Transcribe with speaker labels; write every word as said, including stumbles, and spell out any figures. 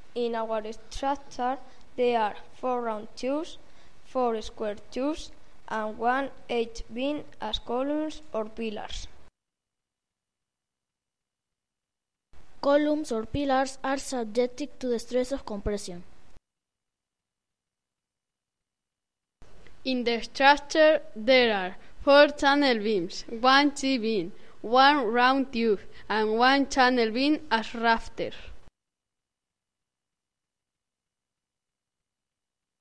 Speaker 1: In our structure, there are four round tubes, four square tubes, and one H-beam as columns or pillars.
Speaker 2: Columns or pillars are subjected to the stress of compression.
Speaker 3: In the structure, there are four channel beams, one T-beam, one round tube, and one channel beam as rafter.